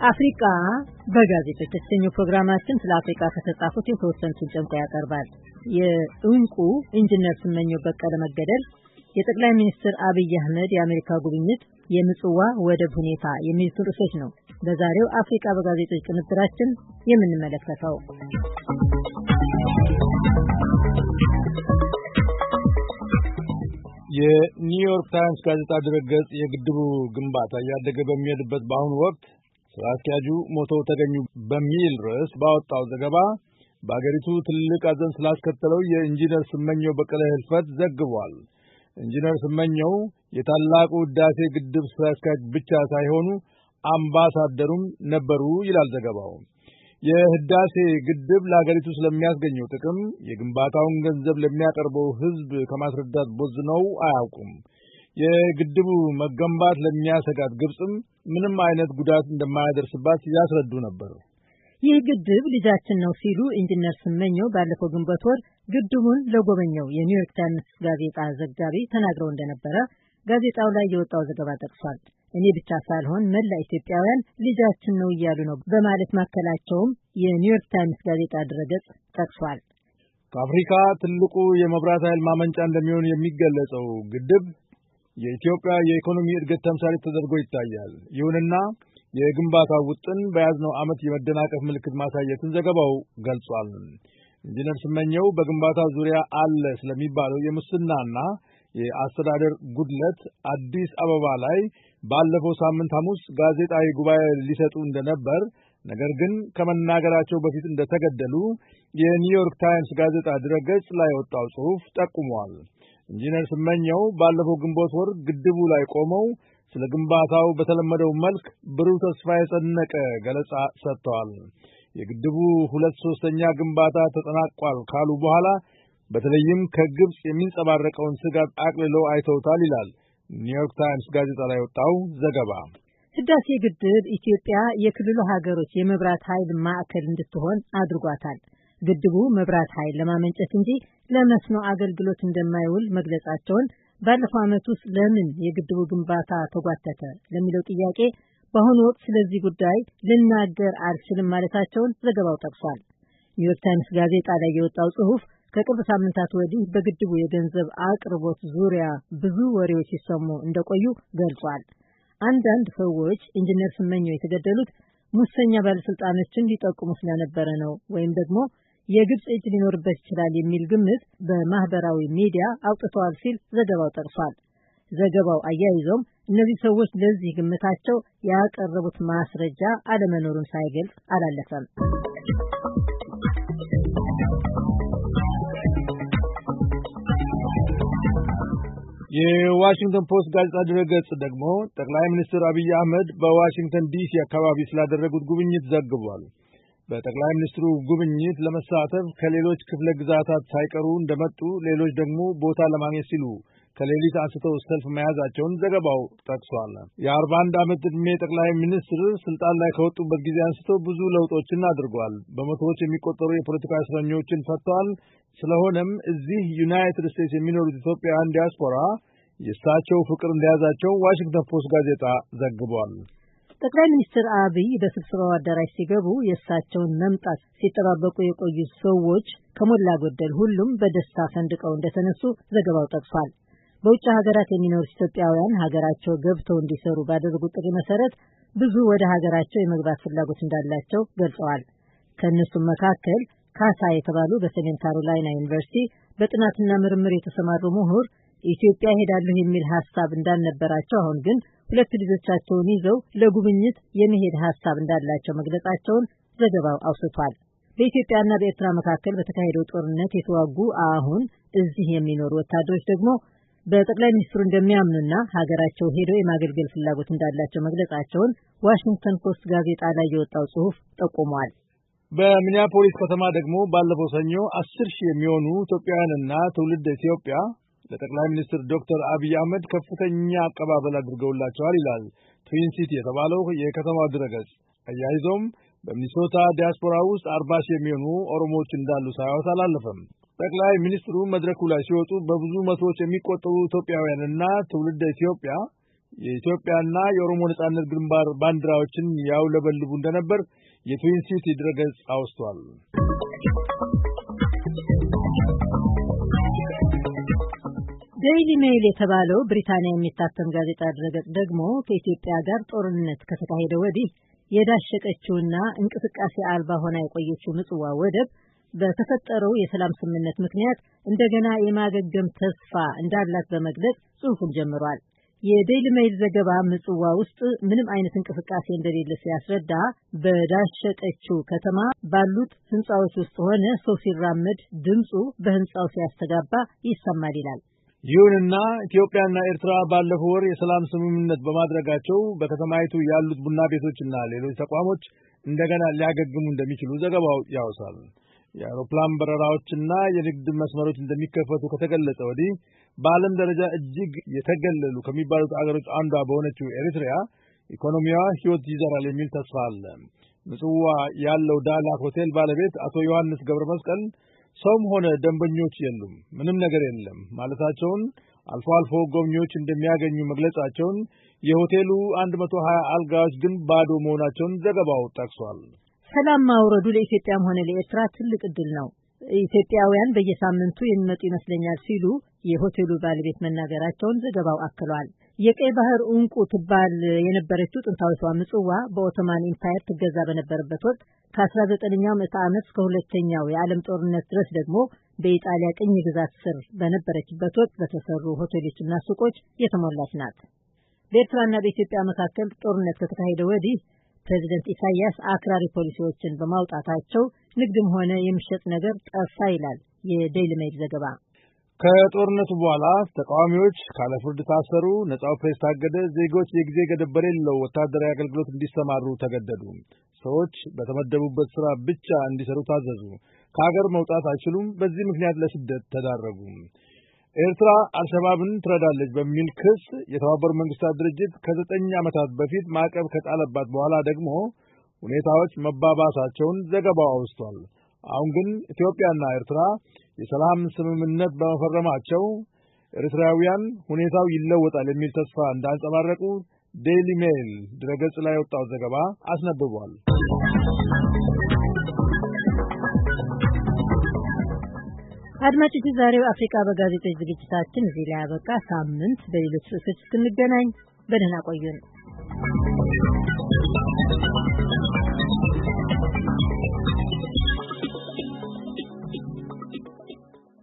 አፍሪካ በጋዜጦች የተሰኘው ፕሮግራማችን ስለ አፍሪካ ከተጻፉት የተወሰኑትን ጨምቆ ያቀርባል። የእንቁ ኢንጂነር ስመኘው በቀለ መገደል፣ የጠቅላይ ሚኒስትር አብይ አህመድ የአሜሪካ ጉብኝት፣ የምጽዋ ወደብ ሁኔታ የሚሉት ርዕሶች ነው በዛሬው አፍሪካ በጋዜጦች ቅንብራችን የምንመለከተው። የኒውዮርክ ታይምስ ጋዜጣ ድረገጽ የግድቡ ግንባታ እያደገ በሚሄድበት በአሁኑ ወቅት ስራ አስኪያጁ ሞተው ተገኙ በሚል ርዕስ ባወጣው ዘገባ በአገሪቱ ትልቅ ሐዘን ስላስከተለው የኢንጂነር ስመኘው በቀለ ህልፈት ዘግቧል። ኢንጂነር ስመኘው የታላቁ ህዳሴ ግድብ ስራ አስኪያጅ ብቻ ሳይሆኑ አምባሳደሩም ነበሩ ይላል ዘገባው። የህዳሴ ግድብ ለአገሪቱ ስለሚያስገኘው ጥቅም የግንባታውን ገንዘብ ለሚያቀርበው ህዝብ ከማስረዳት ቦዝነው አያውቁም። የግድቡ መገንባት ለሚያሰጋት ግብጽም ምንም አይነት ጉዳት እንደማያደርስባት ያስረዱ ነበር። ይህ ግድብ ልጃችን ነው ሲሉ ኢንጂነር ስመኘው ባለፈው ግንቦት ወር ግድቡን ለጎበኘው የኒውዮርክ ታይምስ ጋዜጣ ዘጋቢ ተናግረው እንደነበረ ጋዜጣው ላይ የወጣው ዘገባ ጠቅሷል። እኔ ብቻ ሳልሆን መላ ኢትዮጵያውያን ልጃችን ነው እያሉ ነው በማለት ማከላቸውም የኒውዮርክ ታይምስ ጋዜጣ ድረገጽ ጠቅሷል። ከአፍሪካ ትልቁ የመብራት ኃይል ማመንጫ እንደሚሆን የሚገለጸው ግድብ የኢትዮጵያ የኢኮኖሚ እድገት ተምሳሌ ተደርጎ ይታያል። ይሁንና የግንባታው ውጥን በያዝነው ዓመት የመደናቀፍ ምልክት ማሳየቱን ዘገባው ገልጿል። ኢንጂነር ስመኘው በግንባታው ዙሪያ አለ ስለሚባለው የሙስናና የአስተዳደር ጉድለት አዲስ አበባ ላይ ባለፈው ሳምንት ሐሙስ ጋዜጣዊ ጉባኤ ሊሰጡ እንደነበር፣ ነገር ግን ከመናገራቸው በፊት እንደተገደሉ የኒውዮርክ ታይምስ ጋዜጣ ድረገጽ ላይ የወጣው ጽሑፍ ጠቁሟል። ኢንጂነር ስመኘው ባለፈው ግንቦት ወር ግድቡ ላይ ቆመው ስለ ግንባታው በተለመደው መልክ ብሩህ ተስፋ የጸነቀ ገለጻ ሰጥተዋል። የግድቡ 2/3 ግንባታ ተጠናቋል ካሉ በኋላ በተለይም ከግብጽ የሚንጸባረቀውን ስጋት አቅልለው አይተውታል ይላል ኒውዮርክ ታይምስ ጋዜጣ ላይ የወጣው ዘገባ። ህዳሴ ግድብ ኢትዮጵያ የክልሉ ሀገሮች የመብራት ኃይል ማዕከል እንድትሆን አድርጓታል። ግድቡ መብራት ኃይል ለማመንጨት እንጂ ለመስኖ አገልግሎት እንደማይውል መግለጻቸውን፣ ባለፈው ዓመት ውስጥ ለምን የግድቡ ግንባታ ተጓተተ ለሚለው ጥያቄ በአሁኑ ወቅት ስለዚህ ጉዳይ ልናገር አልችልም ማለታቸውን ዘገባው ጠቅሷል። ኒውዮርክ ታይምስ ጋዜጣ ላይ የወጣው ጽሑፍ ከቅርብ ሳምንታት ወዲህ በግድቡ የገንዘብ አቅርቦት ዙሪያ ብዙ ወሬዎች ሲሰሙ እንደቆዩ ገልጿል። አንዳንድ ሰዎች ኢንጂነር ስመኘው የተገደሉት ሙሰኛ ባለስልጣኖችን ሊጠቁሙ ስለነበረ ነው ወይም ደግሞ የግብጽ እጅ ሊኖርበት ይችላል የሚል ግምት በማህበራዊ ሚዲያ አውጥተዋል ሲል ዘገባው ጠቅሷል። ዘገባው አያይዞም እነዚህ ሰዎች ለዚህ ግምታቸው ያቀረቡት ማስረጃ አለመኖሩን ሳይገልጽ አላለፈም። የዋሽንግተን ፖስት ጋዜጣ ድረገጽ ደግሞ ጠቅላይ ሚኒስትር አብይ አህመድ በዋሽንግተን ዲሲ አካባቢ ስላደረጉት ጉብኝት ዘግቧል። በጠቅላይ ሚኒስትሩ ጉብኝት ለመሳተፍ ከሌሎች ክፍለ ግዛታት ሳይቀሩ እንደመጡ፣ ሌሎች ደግሞ ቦታ ለማግኘት ሲሉ ከሌሊት አንስተው ሰልፍ መያዛቸውን ዘገባው ጠቅሷል። የ41 ዓመት ዕድሜ ጠቅላይ ሚኒስትር ስልጣን ላይ ከወጡበት ጊዜ አንስተው ብዙ ለውጦችን አድርጓል። በመቶዎች የሚቆጠሩ የፖለቲካ እስረኞችን ፈተዋል። ስለሆነም እዚህ ዩናይትድ ስቴትስ የሚኖሩት ኢትዮጵያውያን ዲያስፖራ የእሳቸው ፍቅር እንደያዛቸው ዋሽንግተን ፖስት ጋዜጣ ዘግቧል። ጠቅላይ ሚኒስትር አብይ በስብሰባው አዳራሽ ሲገቡ የእሳቸውን መምጣት ሲጠባበቁ የቆዩ ሰዎች ከሞላ ጎደል ሁሉም በደስታ ፈንድቀው እንደተነሱ ዘገባው ጠቅሷል። በውጭ ሀገራት የሚኖሩ ኢትዮጵያውያን ሀገራቸው ገብተው እንዲሰሩ ባደረጉት ጥሪ መሰረት ብዙ ወደ ሀገራቸው የመግባት ፍላጎት እንዳላቸው ገልጸዋል። ከእነሱም መካከል ካሳ የተባሉ በሰሜን ካሮላይና ዩኒቨርሲቲ በጥናትና ምርምር የተሰማሩ ምሁር ኢትዮጵያ ሄዳለሁ የሚል ሀሳብ እንዳልነበራቸው፣ አሁን ግን 2 ልጆቻቸውን ይዘው ለጉብኝት የመሄድ ሀሳብ እንዳላቸው መግለጻቸውን ዘገባው አውስቷል። በኢትዮጵያና በኤርትራ መካከል በተካሄደው ጦርነት የተዋጉ አሁን እዚህ የሚኖሩ ወታደሮች ደግሞ በጠቅላይ ሚኒስትሩ እንደሚያምኑና ሀገራቸው ሄደው የማገልገል ፍላጎት እንዳላቸው መግለጻቸውን ዋሽንግተን ፖስት ጋዜጣ ላይ የወጣው ጽሑፍ ጠቁሟል። በሚኒያፖሊስ ከተማ ደግሞ ባለፈው ሰኞ 10,000 የሚሆኑ ኢትዮጵያውያንና ትውልደ ኢትዮጵያ ለጠቅላይ ሚኒስትር ዶክተር አብይ አህመድ ከፍተኛ አቀባበል አድርገውላቸዋል ይላል ትዊን ሲቲ የተባለው የከተማው ድረገጽ። አያይዞም በሚኒሶታ ዲያስፖራ ውስጥ 40,000 የሚሆኑ ኦሮሞዎች እንዳሉ ሳያወሳ አላለፈም። ጠቅላይ ሚኒስትሩ መድረኩ ላይ ሲወጡ በብዙ መቶዎች የሚቆጠሩ ኢትዮጵያውያንና ትውልደ ኢትዮጵያ የኢትዮጵያና የኦሮሞ ነጻነት ግንባር ባንዲራዎችን ያውለበልቡ እንደነበር የትዊን ሲቲ ድረገጽ አውስቷል። ዴይሊ ሜይል የተባለው ብሪታንያ የሚታተም ጋዜጣ ድረገጽ ደግሞ ከኢትዮጵያ ጋር ጦርነት ከተካሄደ ወዲህ የዳሸቀችውና እንቅስቃሴ አልባ ሆና የቆየችው ምጽዋ ወደብ በተፈጠረው የሰላም ስምምነት ምክንያት እንደገና የማገገም ተስፋ እንዳላት በመግለጽ ጽሑፉን ጀምሯል። የዴይሊ ሜይል ዘገባ ምጽዋ ውስጥ ምንም አይነት እንቅስቃሴ እንደሌለ ሲያስረዳ በዳሸቀችው ከተማ ባሉት ህንጻዎች ውስጥ ሆነ ሰው ሲራመድ ድምፁ በህንጻው ሲያስተጋባ ይሰማል ይላል። ይሁንና ኢትዮጵያና ኤርትራ ባለፈው ወር የሰላም ስምምነት በማድረጋቸው በከተማይቱ ያሉት ቡና ቤቶችና ሌሎች ተቋሞች እንደገና ሊያገግሙ እንደሚችሉ ዘገባው ያወሳል። የአውሮፕላን በረራዎችና የንግድ መስመሮች እንደሚከፈቱ ከተገለጸ ወዲህ በዓለም ደረጃ እጅግ የተገለሉ ከሚባሉት አገሮች አንዷ በሆነችው ኤሪትሪያ ኢኮኖሚዋ ህይወት ይዘራል የሚል ተስፋ አለ። ምጽዋ ያለው ዳላክ ሆቴል ባለቤት አቶ ዮሐንስ ገብረመስቀል ሰውም ሆነ ደንበኞች የሉም፣ ምንም ነገር የለም ማለታቸውን፣ አልፎ አልፎ ጎብኚዎች እንደሚያገኙ መግለጻቸውን፣ የሆቴሉ 120 አልጋዎች ግን ባዶ መሆናቸውን ዘገባው ጠቅሷል። ሰላም ማውረዱ ለኢትዮጵያም ሆነ ለኤርትራ ትልቅ ዕድል ነው። ኢትዮጵያውያን በየሳምንቱ የሚመጡ ይመስለኛል ሲሉ የሆቴሉ ባለቤት መናገራቸውን ዘገባው አክሏል። የቀይ ባህር እንቁ ትባል የነበረችው ጥንታዊቷ ምጽዋ በኦቶማን ኢምፓየር ትገዛ በነበረበት ወቅት ከ19ኛው ምዕተ ዓመት እስከ ሁለተኛው የዓለም ጦርነት ድረስ ደግሞ በኢጣሊያ ቅኝ ግዛት ስር በነበረችበት ወቅት በተሰሩ ሆቴሎችና ሱቆች የተሞላች ናት። በኤርትራና በኢትዮጵያ መካከል ጦርነት ከተካሄደ ወዲህ ፕሬዚደንት ኢሳያስ አክራሪ ፖሊሲዎችን በማውጣታቸው ንግድም ሆነ የሚሸጥ ነገር ጠፋ ይላል የዴይሊ ሜይል ዘገባ። ከጦርነቱ በኋላ ተቃዋሚዎች ካለ ፍርድ ታሰሩ፣ ነጻው ፕሬስ ታገደ፣ ዜጎች የጊዜ ገደብ በሌለው ወታደራዊ አገልግሎት እንዲሰማሩ ተገደዱ፣ ሰዎች በተመደቡበት ስራ ብቻ እንዲሰሩ ታዘዙ፣ ከሀገር መውጣት አይችሉም፣ በዚህ ምክንያት ለስደት ተዳረጉ። ኤርትራ አልሸባብን ትረዳለች በሚል ክስ የተባበሩት መንግስታት ድርጅት ከ9 ዓመታት በፊት ማዕቀብ ከጣለባት በኋላ ደግሞ ሁኔታዎች መባባሳቸውን ዘገባው አውስቷል። አሁን ግን ኢትዮጵያና ኤርትራ የሰላም ስምምነት በመፈረማቸው ኤርትራውያን ሁኔታው ይለወጣል የሚል ተስፋ እንዳንጸባረቁ ዴይሊ ሜይል ድረገጽ ላይ የወጣው ዘገባ አስነብቧል። አድማጮች፣ ዛሬው አፍሪካ በጋዜጦች ዝግጅታችን እዚህ ላይ ያበቃ። ሳምንት በሌሎች ርዕሶች እስክንገናኝ በደህና ቆዩን።